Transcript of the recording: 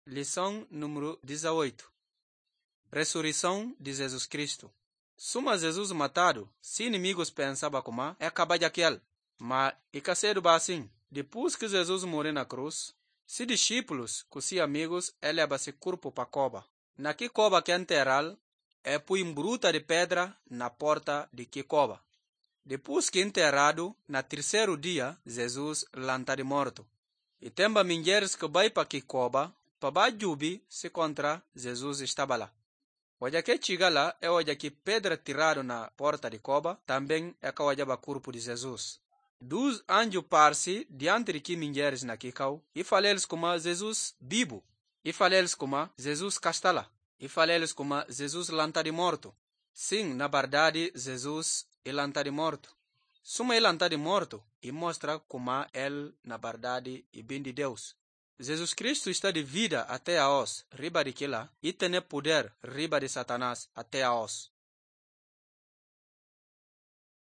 Lição número 18. Ressurreição de Jesus Cristo. Suma Jesus matado, se inimigos pensavam como é acabar daquele, mas e cacedo assim. Depois que Jesus morreu na cruz, se discípulos com seus amigos eleva seu corpo para a cova. Na que cova que enterral, é põe bruta de pedra na porta de que cova. Depois que enterrado, na terceiro dia, Jesus lanta de morto. E temba mulheres que vai para que cova, para bajubi se contra Jesus estava lá. Olha que chega lá é olha que pedra tirado na porta de cova, também é que olha o corpo de Jesus. Dos anjos parsi diante de que mulheres na kikau, e faleles como Jesus vivo, e faleles como Jesus castala, e faleles como Jesus lanta de morto. Sim, na verdade, Jesus é lanta de morto. Suma ele lanta de morto, e mostra como ele, na verdade, é bem de Deus. Jesus Cristo está de vida até a os, riba de que lá, e tem poder riba de Satanás até a os.